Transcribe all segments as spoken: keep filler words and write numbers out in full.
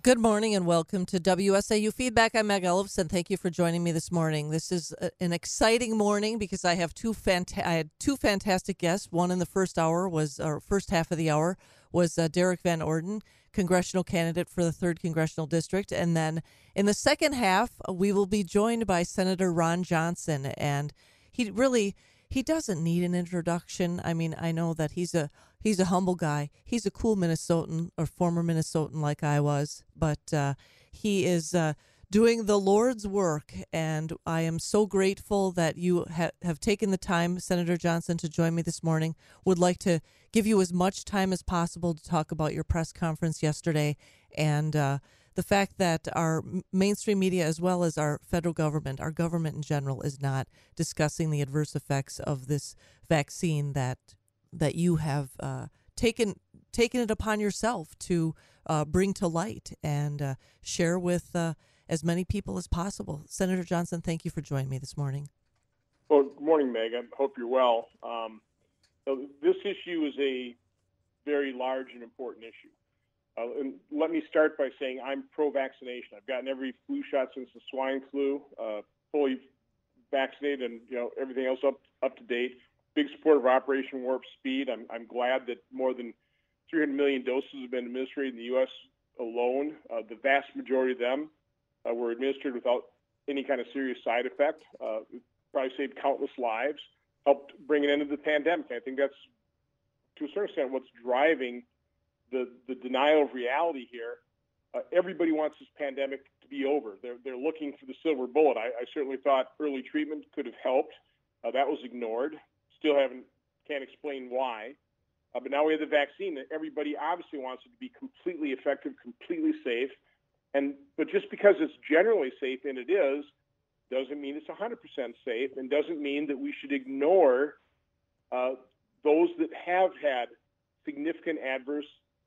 Good morning and welcome to W S A U Feedback. I'm Meg Ellefson. Thank you for joining me this morning. This is a, an exciting morning because I have two fanta- I had two fantastic guests. One in the first hour was, or first half of the hour was uh, Derek Van Orden, congressional candidate for the third Congressional District. And then in the second half, uh, we will be joined by Senator Ron Johnson. And he really, he doesn't need an introduction. I mean, I know that he's a He's a humble guy. He's a cool Minnesotan or former Minnesotan like I was, but uh, he is uh, doing the Lord's work, and I am so grateful that you ha- have taken the time, Senator Johnson, to join me this morning. Would like to give you as much time as possible to talk about your press conference yesterday and uh, the fact that our mainstream media, as well as our federal government, our government in general, is not discussing the adverse effects of this vaccine that that you have uh, taken taken it upon yourself to uh, bring to light and uh, share with uh, as many people as possible. Senator Johnson, thank you for joining me this morning. Well, good morning, Meg. I hope you're well. Um, so this issue is a very large and important issue. Uh, and let me start by saying I'm pro-vaccination. I've gotten every flu shot since the swine flu, uh, fully vaccinated, and you know everything else up up to date. Big supporter of Operation Warp Speed. I'm, I'm glad that more than three hundred million doses have been administered in the U S alone. Uh, the vast majority of them uh, were administered without any kind of serious side effect. Uh, probably saved countless lives, helped bring an end to the pandemic. I think that's, to a certain extent, what's driving the, the denial of reality here. Uh, everybody wants this pandemic to be over. They're, they're looking for the silver bullet. I, I certainly thought early treatment could have helped. Uh, that was ignored. Still haven't can't explain why, uh, but now we have the vaccine that everybody obviously wants it to be completely effective, completely safe, and but just because it's generally safe, and it is, doesn't mean it's one hundred percent safe, and doesn't mean that we should ignore uh, those that have had significant adverse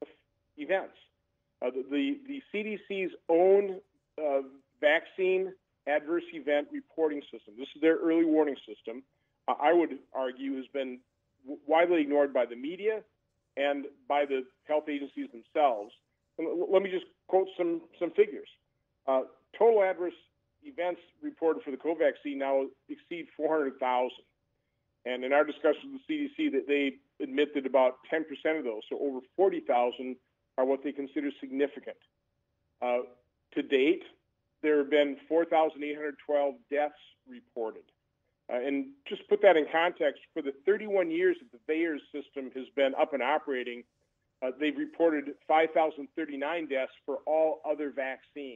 events. Uh, the, the the C D C's own uh, vaccine adverse event reporting system. This is their early warning system. I would argue has been widely ignored by the media and by the health agencies themselves. And let me just quote some, some figures. Uh, total adverse events reported for the Covaxin now exceed four hundred thousand. And in our discussions with the C D C, that they admit that about ten percent of those, so over forty thousand, are what they consider significant. Uh, to date, there have been four thousand eight hundred twelve deaths reported. Uh, and just put that in context, for the thirty-one years that the VAERS system has been up and operating, uh, they've reported five thousand thirty-nine deaths for all other vaccines.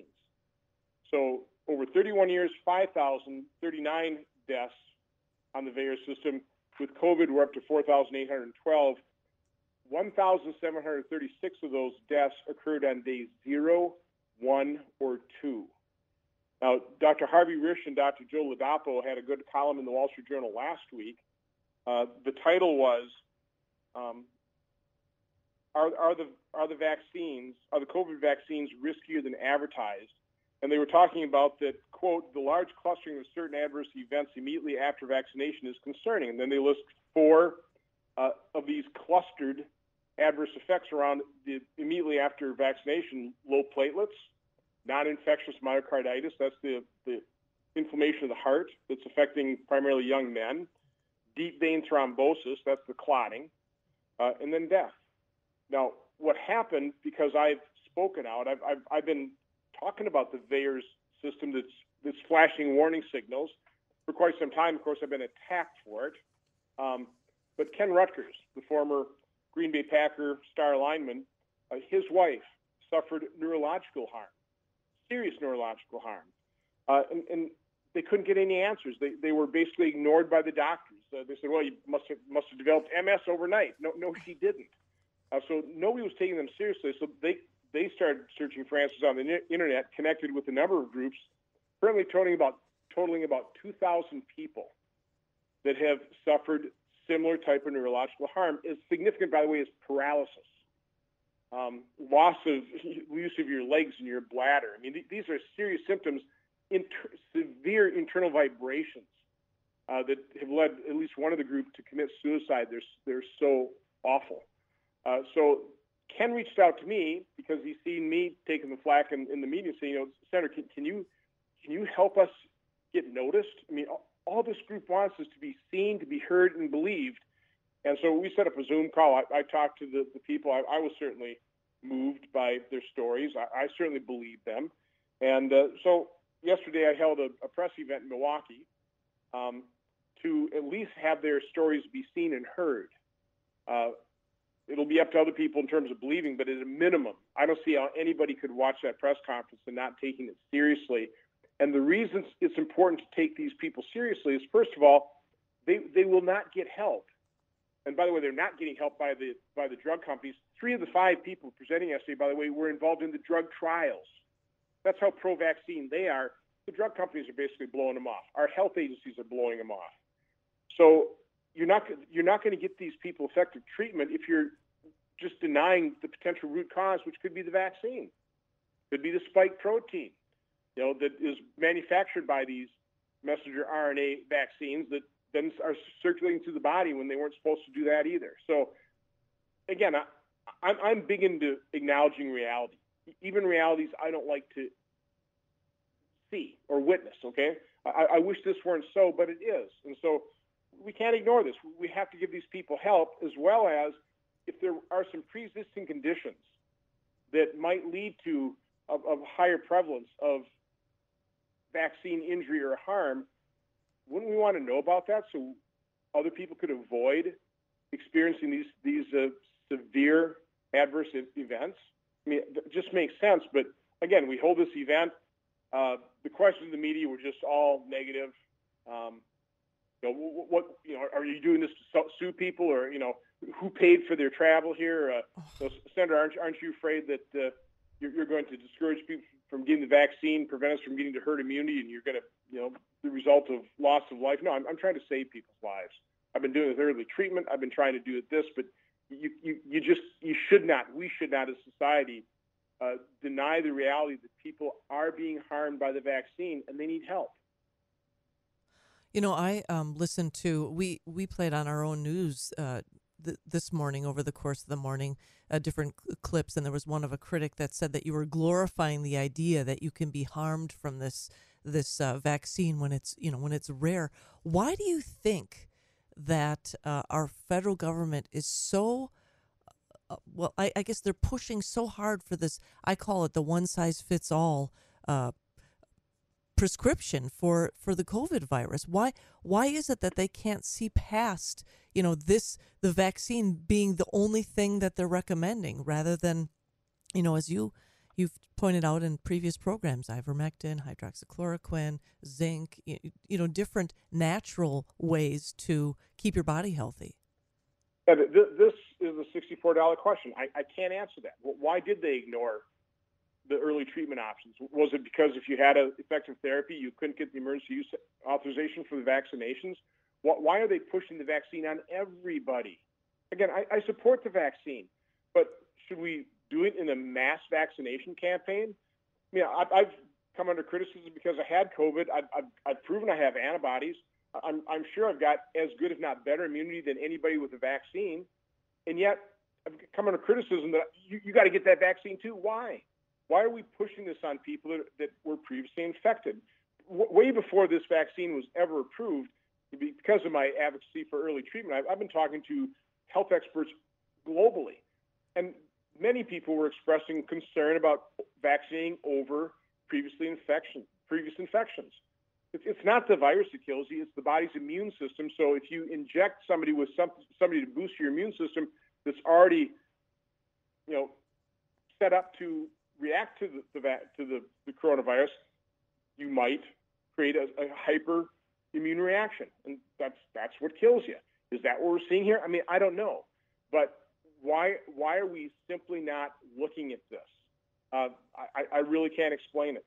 So over thirty-one years, five thousand thirty-nine deaths on the VAERS system. With COVID, we're up to four thousand eight hundred twelve. one thousand seven hundred thirty-six of those deaths occurred on day zero, one, or two. Now, Doctor Harvey Risch and Doctor Joe Ladapo had a good column in the Wall Street Journal last week. Uh, the title was, um, are, are, the, are the vaccines, are the COVID vaccines riskier than advertised? And they were talking about that, quote, the large clustering of certain adverse events immediately after vaccination is concerning. And then they list four uh, of these clustered adverse effects around the immediately after vaccination: low platelets, non-infectious myocarditis, that's the, the inflammation of the heart that's affecting primarily young men, deep vein thrombosis, that's the clotting, uh, and then death. Now, what happened, because I've spoken out, I've, I've, I've been talking about the VAERS system that's, that's flashing warning signals for quite some time. Of course, I've been attacked for it. Um, but Ken Rutgers, the former Green Bay Packer star lineman, uh, his wife suffered neurological harm. Serious neurological harm, uh, and, and they couldn't get any answers. They they were basically ignored by the doctors. Uh, they said, "Well, you must have must have developed M S overnight." No, no, she didn't. Uh, so nobody was taking them seriously. So they they started searching for answers on the internet, connected with a number of groups, currently totaling about totaling about two thousand people that have suffered similar type of neurological harm. As significant, by the way, is paralysis. Um, loss of use of your legs and your bladder. I mean, th- these are serious symptoms, inter- severe internal vibrations uh, that have led at least one of the group to commit suicide. They're, they're so awful. Uh, so Ken reached out to me because he's seen me taking the flack in, in the media, saying, you know, Senator, can, can you can you help us get noticed? I mean, all, all this group wants is to be seen, to be heard, and believed. And so we set up a Zoom call. I, I talked to the, the people. I, I was certainly moved by their stories. I, I certainly believed them. And uh, so yesterday I held a, a press event in Milwaukee um, to at least have their stories be seen and heard. Uh, it'll be up to other people in terms of believing, but at a minimum, I don't see how anybody could watch that press conference and not taking it seriously. And the reason it's important to take these people seriously is, first of all, they, they will not get help. And by the way, they're not getting help by the by the drug companies. Three of the five people presenting yesterday, by the way, were involved in the drug trials. That's how pro-vaccine they are. The drug companies are basically blowing them off. Our health agencies are blowing them off. So you're not you're not going to get these people effective treatment if you're just denying the potential root cause, which could be the vaccine, could be the spike protein, you know, that is manufactured by these messenger R N A vaccines that then are circulating through the body when they weren't supposed to do that either. So again, I, I'm, I'm big into acknowledging reality, even realities I don't like to see or witness. Okay, I, I wish this weren't so, but it is, and so we can't ignore this. We have to give these people help, as well as if there are some pre-existing conditions that might lead to of, of higher prevalence of vaccine injury or harm. Wouldn't we want to know about that so other people could avoid experiencing these these uh, severe adverse events? I mean, it just makes sense. But again, we hold this event. Uh, the questions in the media were just all negative. Um, you know, what, what you know, are you doing this to sue people, or you know, who paid for their travel here? Uh, so, Senator, aren't, aren't you afraid that uh, you're, you're going to discourage people from getting the vaccine, prevent us from getting to herd immunity, and you're going to, you know, the result of loss of life? No, I'm, I'm trying to save people's lives. I've been doing it with early treatment. I've been trying to do it this, but you, you, you just, you should not, we should not as a society uh, deny the reality that people are being harmed by the vaccine and they need help. You know, I um, listened to, we, we played on our own news uh, th- this morning, over the course of the morning, uh, different cl- clips, and there was one of a critic that said that you were glorifying the idea that you can be harmed from this this uh, vaccine when it's, you know, when it's rare. Why do you think that uh, our federal government is so, uh, well, I, I guess they're pushing so hard for this, I call it the one-size-fits-all uh prescription for, for the COVID virus? Why why is it that they can't see past, you know, this, the vaccine being the only thing that they're recommending, rather than, you know, as you you've pointed out in previous programs, ivermectin, hydroxychloroquine, zinc, you, you know, different natural ways to keep your body healthy? Yeah, this is a sixty-four dollars question. I, I can't answer that. Why did they ignore the early treatment options? Was it because if you had an effective therapy, you couldn't get the emergency use authorization for the vaccinations? Why are they pushing the vaccine on everybody? Again, I, I support the vaccine, but should we do it in a mass vaccination campaign? I mean, I've, I've come under criticism because I had COVID. I've, I've, I've proven I have antibodies. I'm, I'm sure I've got as good, if not better, immunity than anybody with a vaccine. And yet, I've come under criticism that you, you got to get that vaccine too. Why? Why are we pushing this on people that, that were previously infected? W- way before this vaccine was ever approved, because of my advocacy for early treatment, I've, I've been talking to health experts globally, and many people were expressing concern about vaccinating over previously infection, previous infections. It's, it's not the virus that kills you; it's the body's immune system. So if you inject somebody with some, somebody to boost your immune system that's already, you know, set up to react to the, the to the, the coronavirus, you might create a, a hyper immune reaction, and that's that's what kills you. Is that what we're seeing here? I mean, I don't know, but why why are we simply not looking at this? Uh, I, I really can't explain it.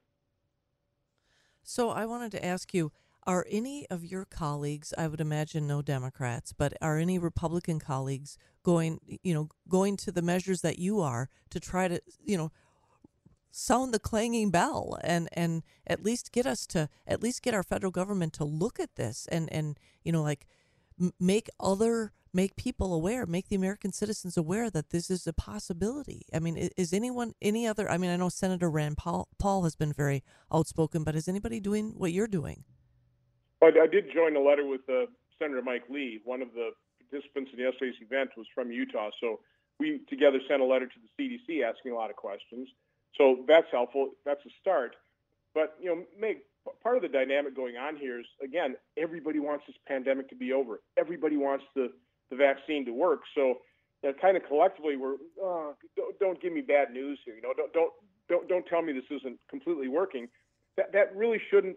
So I wanted to ask you, are any of your colleagues, I would imagine no Democrats, but are any Republican colleagues going, you know, going to the measures that you are to try to, you know, sound the clanging bell and, and at least get us to, at least get our federal government to look at this and, and you know, like m- make other make people aware, make the American citizens aware that this is a possibility. I mean, i- is anyone, any other, I mean, I know Senator Rand Paul, Paul has been very outspoken, but is anybody doing what you're doing? But I did join a letter with uh, Senator Mike Lee. One of the participants in yesterday's event was from Utah. So we together sent a letter to the C D C asking a lot of questions. So that's helpful. That's a start. But, you know, Meg, part of the dynamic going on here is, again, everybody wants this pandemic to be over. Everybody wants the, the vaccine to work. So, you know, kind of collectively, we're, oh, don't, don't give me bad news here. You know, don't, don't, don't, don't tell me this isn't completely working. That, that really shouldn't,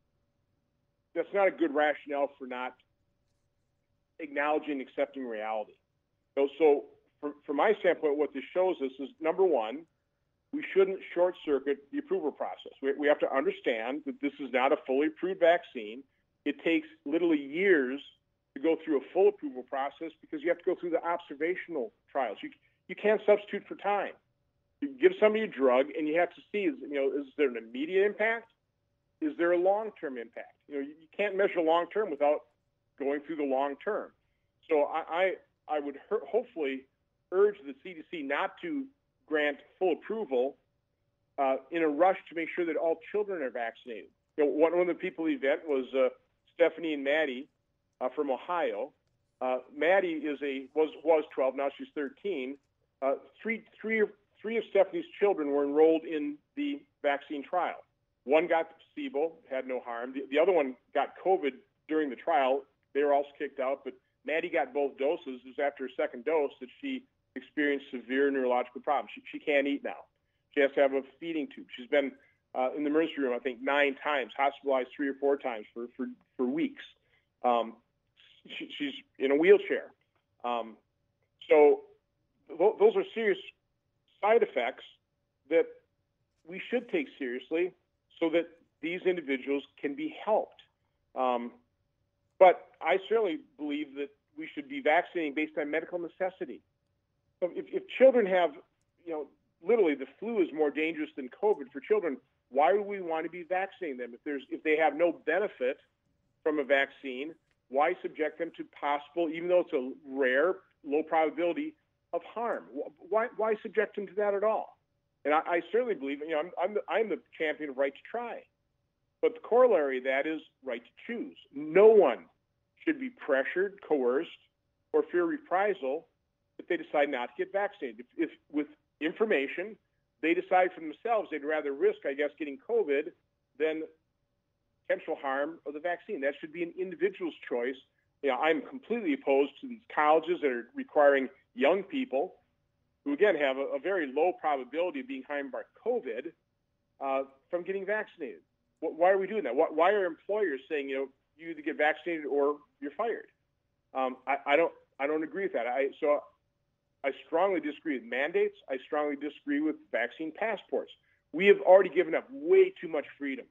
that's not a good rationale for not acknowledging, accepting reality. So, so from, from my standpoint, what this shows us is, number one, we shouldn't short circuit the approval process. We, we have to understand that this is not a fully approved vaccine. It takes literally years to go through a full approval process because you have to go through the observational trials. You, you can't substitute for time. You give somebody a drug and you have to see, is, you know, is there an immediate impact? Is there a long-term impact? You know, you, you can't measure long-term without going through the long-term. So I, I, I would her- hopefully urge the C D C not to grant full approval uh, in a rush to make sure that all children are vaccinated. You know, one, one of the people at the event was uh, Stephanie and Maddie uh, from Ohio. Uh, Maddie is a was was twelve, now she's thirteen. Uh, three three three of Stephanie's children were enrolled in the vaccine trial. One got the placebo, had no harm. The, the other one got COVID during the trial. They were also kicked out, but Maddie got both doses. It was after a second dose that she experienced severe neurological problems. She, she can't eat now. She has to have a feeding tube. She's been uh, in the emergency room, I think, nine times, hospitalized three or four times for, for, for weeks. Um, she, she's in a wheelchair. Um, so th- those are serious side effects that we should take seriously so that these individuals can be helped. Um, but I certainly believe that we should be vaccinating based on medical necessity. So if, if children have, you know, literally the flu is more dangerous than COVID for children, why would we want to be vaccinating them? If there's if they have no benefit from a vaccine, why subject them to possible, even though it's a rare, low probability of harm? Why why subject them to that at all? And I, I certainly believe, you know, I'm I'm the, I'm the champion of right to try, but the corollary of that is right to choose. No one should be pressured, coerced, or fear reprisal if they decide not to get vaccinated. If, if with information they decide for themselves they'd rather risk, I guess, getting COVID than potential harm of the vaccine. That should be an individual's choice. You know, I'm completely opposed to these colleges that are requiring young people who, again, have a, a very low probability of being harmed by COVID uh, from getting vaccinated. Why are we doing that? Why are employers saying, you know, you either get vaccinated or you're fired? Um, I, I don't. I don't agree with that. I so I strongly disagree with mandates. I strongly disagree with vaccine passports. We have already given up way too much freedom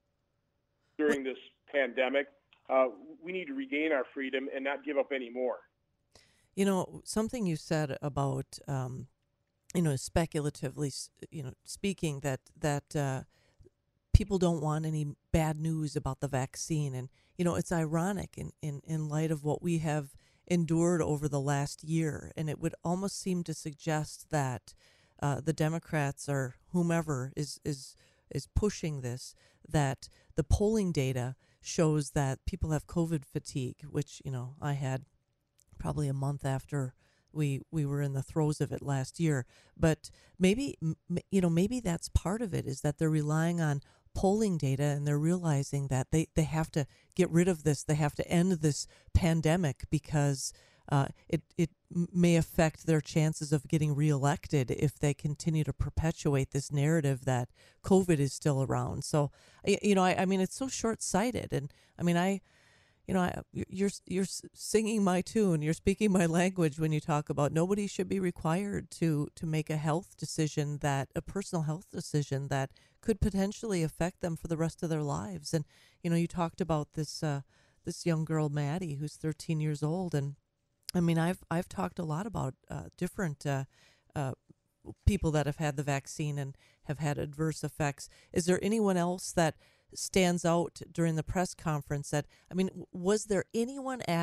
during this pandemic. Uh, we need to regain our freedom and not give up any more. You know, something you said about, um, you know, speculatively, you know, speaking that that uh, people don't want any bad news about the vaccine. And, you know, it's ironic in, in, in light of what we have endured over the last year. And it would almost seem to suggest that uh, the Democrats or whomever is, is, is pushing this, that the polling data shows that people have COVID fatigue, which, you know, I had probably a month after we we were in the throes of it last year. But maybe, m- you know, maybe that's part of it, is that they're relying on polling data and they're realizing that they, they have to get rid of this. They have to end this pandemic because uh, it, it may affect their chances of getting reelected if they continue to perpetuate this narrative that COVID is still around. So, you know, I, I mean, it's so short-sighted. And I mean, I, you know, I, you're you're singing my tune, you're speaking my language when you talk about nobody should be required to to make a health decision, that a personal health decision that could potentially affect them for the rest of their lives. And you know, you talked about this uh, this young girl Maddie, who's thirteen years old, and I mean, I've I've talked a lot about uh, different uh, uh, people that have had the vaccine and have had adverse effects. Is there anyone else that stands out during the press conference that, I mean, was there anyone at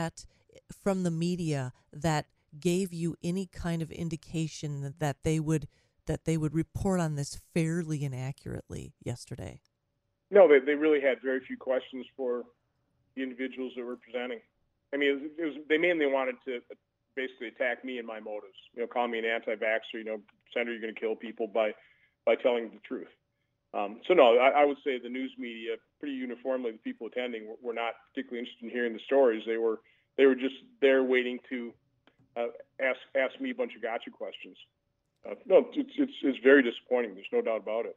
from the media that gave you any kind of indication that, that they would that they would report on this fairly and accurately yesterday? No, they they really had very few questions for the individuals that were presenting. I mean, it was, it was, they mainly wanted to basically attack me and my motives. You know, call me an anti-vaxxer. You know, Senator, you're going to kill people by by telling the truth. Um, so no, I, I would say the news media, pretty uniformly, the people attending were, were not particularly interested in hearing the stories. They were they were just there waiting to uh, ask ask me a bunch of gotcha questions. Uh, no, it's, it's it's very disappointing. There's no doubt about it.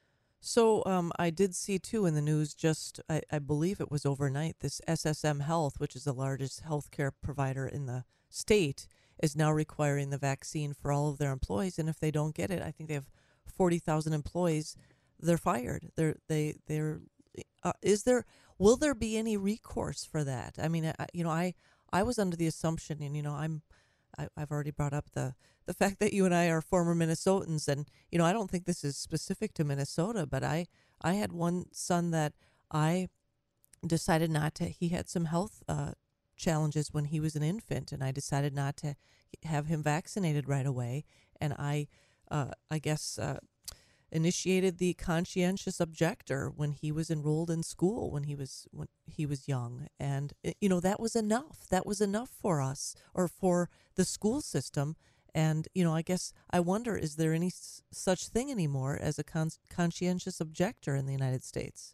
So um, I did see, too, in the news just, I, I believe it was overnight, this S S M Health, which is the largest healthcare provider in the state, is now requiring the vaccine for all of their employees. And if they don't get it, I think they have forty thousand employees, they're fired. They're, they, they're, uh, is there, will there be any recourse for that? I mean, I, you know, I, I was under the assumption, and, you know, I'm, I, I've already brought up the, the fact that you and I are former Minnesotans, and you know I don't think this is specific to Minnesota, but I I had one son that I decided not to. He had some health uh, challenges when he was an infant, and I decided not to have him vaccinated right away. And I uh, I guess uh, initiated the conscientious objector when he was enrolled in school when he was when he was young, and you know that was enough. That was enough for us or for the school system. And, you know, I guess I wonder, is there any s- such thing anymore as a con- conscientious objector in the United States?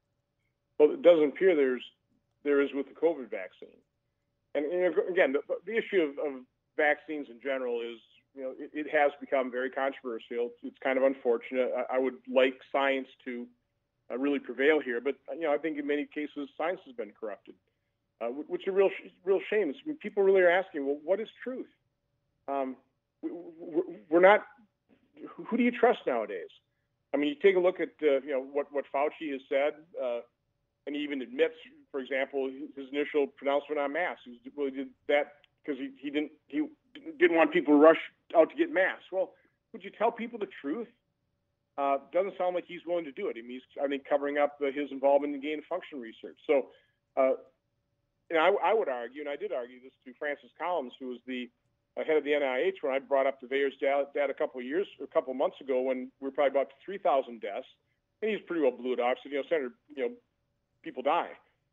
Well, it doesn't appear there's there is with the COVID vaccine. And, and again, the, the issue of, of vaccines in general is, you know, it, it has become very controversial. It's kind of unfortunate. I, I would like science to uh, really prevail here, but you know, I think in many cases science has been corrupted, uh, which is a real real shame. It's, I mean, people really are asking, well, what is truth? Um, we, we're not. Who do you trust nowadays? I mean, you take a look at uh, you know what what Fauci has said, uh, and he even admits, for example, his initial pronouncement on masks. He really did that because he, he didn't he didn't want people to rush out to get masks. Well, would you tell people the truth? Uh, doesn't sound like he's willing to do it. I mean, he's I think covering up uh, his involvement in gain of function research. So, uh, and I, I would argue, and I did argue this to Francis Collins, who was the uh, head of the N I H when I brought up the VAERS data, data a couple of years, a couple of months ago, when we were probably about three thousand deaths, and he's pretty well blew it off. Said, you know, Senator, you know, people die.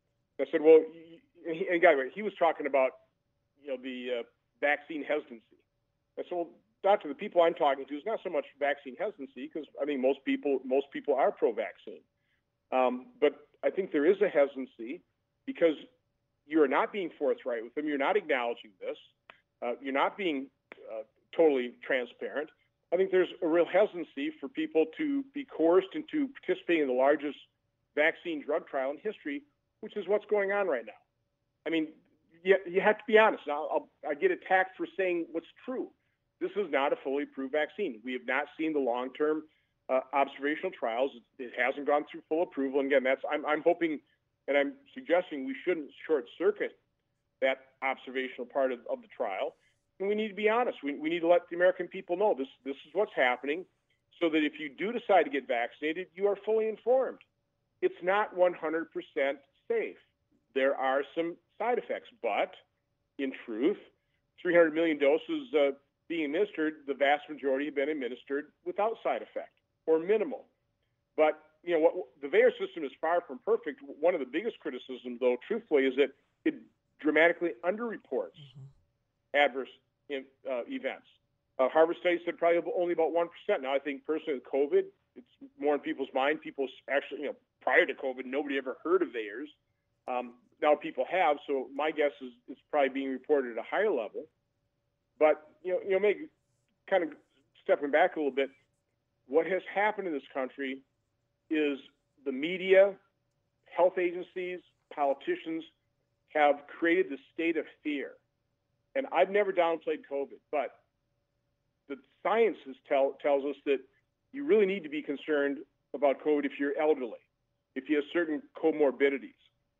I said, well, and, he, and again, he was talking about, you know, the uh, vaccine hesitancy. I said, well, Doctor, the people I'm talking to is not so much vaccine hesitancy, because I think most people most people are pro-vaccine. Um, but I think there is a hesitancy because you are not being forthright with them. You're not acknowledging this. Uh, you're not being uh, totally transparent. I think there's a real hesitancy for people to be coerced into participating in the largest vaccine drug trial in history, which is what's going on right now. I mean, you, you have to be honest. I'll, I'll, I get attacked for saying what's true. This is not a fully approved vaccine. We have not seen the long-term uh, observational trials. It, it hasn't gone through full approval. And again, that's I'm, I'm hoping and I'm suggesting we shouldn't short-circuit that observational part of, of the trial. And we need to be honest. We, we need to let the American people know this, this is what's happening so that if you do decide to get vaccinated, you are fully informed. It's not one hundred percent safe. There are some side effects, but in truth, three hundred million doses uh, being administered, the vast majority have been administered without side effect or minimal. But you know, what, the VAERS system is far from perfect. One of the biggest criticisms, though, truthfully, is that it dramatically underreports mm-hmm. adverse in, uh, events. Uh, Harvard study said probably only about one percent. Now, I think personally with COVID, it's more in people's mind. People actually, you know, prior to COVID, nobody ever heard of VAERS. Um, now people have, so my guess is it's probably being reported at a higher level. But, you know, you know, maybe kind of stepping back a little bit, what has happened in this country is the media, health agencies, politicians have created this state of fear. And I've never downplayed COVID, but the science is tell, tells us that you really need to be concerned about COVID if you're elderly, if you have certain comorbidities.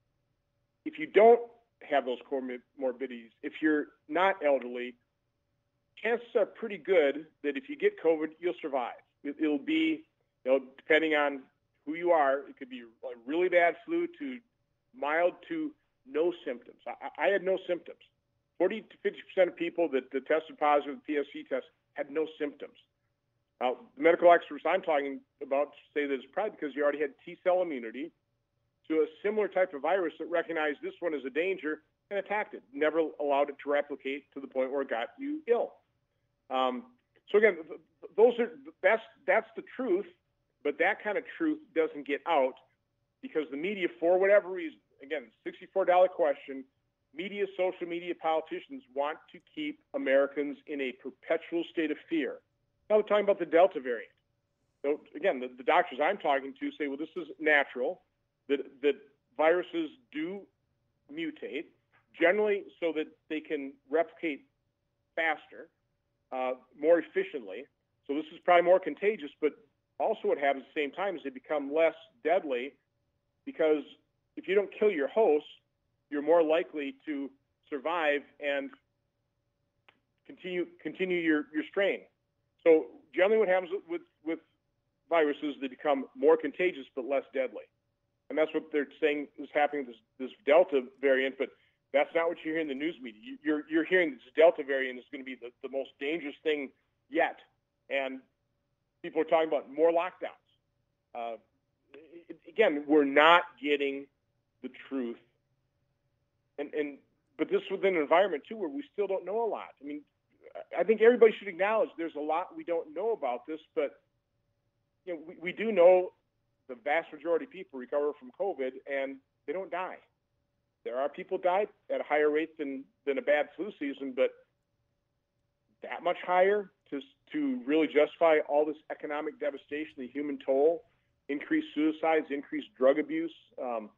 If you don't have those comorbidities, if you're not elderly, chances are pretty good that if you get COVID, you'll survive. It, it'll be, you know, depending on who you are, it could be a really bad flu to mild to no symptoms. I, I had no symptoms. forty to fifty percent of people that, that tested positive with the P S C test had no symptoms. Now, the medical experts I'm talking about say that it's probably because you already had T-cell immunity to a similar type of virus that recognized this one as a danger and attacked it, never allowed it to replicate to the point where it got you ill. Um, so again, those are that's that's the truth, but that kind of truth doesn't get out because the media, for whatever reason, again, sixty-four dollar question, media, social media, politicians want to keep Americans in a perpetual state of fear. Now we're talking about the Delta variant. So again, the, the doctors I'm talking to say, well, this is natural, that that viruses do mutate, generally so that they can replicate faster, uh, more efficiently. So this is probably more contagious, but also what happens at the same time is they become less deadly because if you don't kill your host, you're more likely to survive and continue continue your, your strain. So generally what happens with, with viruses, they become more contagious but less deadly. And that's what they're saying is happening with this, this Delta variant, but that's not what you're hearing in the news media. You're, you're hearing this Delta variant is going to be the, the most dangerous thing yet. And people are talking about more lockdowns. Uh, again, we're not getting the truth. And, and but this within an environment, too, where we still don't know a lot. I mean, I think everybody should acknowledge there's a lot we don't know about this, but you know, we, we do know the vast majority of people recover from COVID and they don't die. There are people die at a higher rate than, than a bad flu season, but that much higher to, to really justify all this economic devastation, the human toll, increased suicides, increased drug abuse. Um,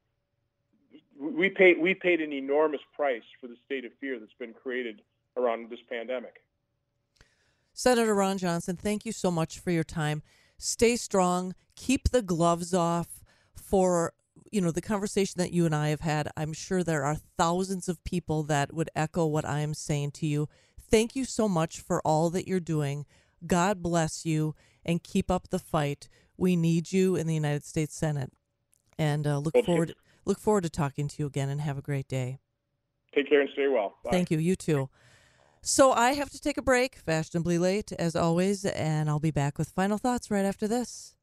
we paid we paid an enormous price for the state of fear that's been created around this pandemic. Senator Ron Johnson, thank you so much for your time. Stay strong. Keep the gloves off. For you know the conversation that you and I have had, I'm sure there are thousands of people that would echo what I am saying to you. Thank you so much for all that you're doing. God bless you and keep up the fight. We need you in the United States Senate. And uh, look Thank forward you. look forward to talking to you again, and have a great day. Take care and stay well. Bye. Thank you. You too. So I have to take a break, fashionably late as always, and I'll be back with final thoughts right after this.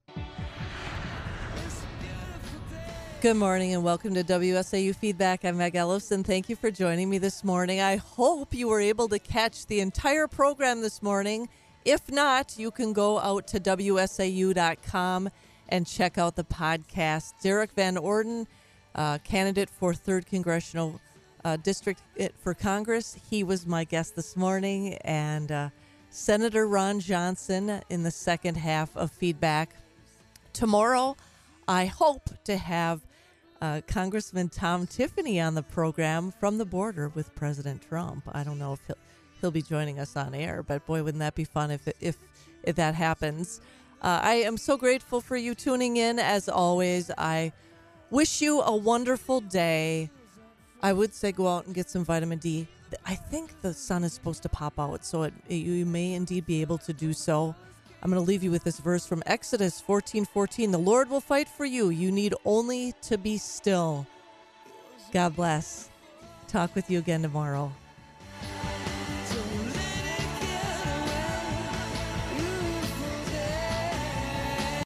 Good morning and welcome to W S A U Feedback. I'm Meg Ellison. Thank you for joining me this morning. I hope you were able to catch the entire program this morning. If not, you can go out to W S A U dot com and check out the podcast. Derek Van Orden, uh, candidate for third Congressional uh, District for Congress, he was my guest this morning, and uh, Senator Ron Johnson in the second half of Feedback. Tomorrow, I hope to have uh, Congressman Tom Tiffany on the program from the border with President Trump. I don't know if he'll, he'll be joining us on air, but boy, wouldn't that be fun if if, if that happens. Uh, I am so grateful for you tuning in. As always, I wish you a wonderful day. I would say go out and get some vitamin D. I think the sun is supposed to pop out, so it, you may indeed be able to do so. I'm going to leave you with this verse from Exodus fourteen fourteen. The Lord will fight for you. You need only to be still. God bless. Talk with you again tomorrow.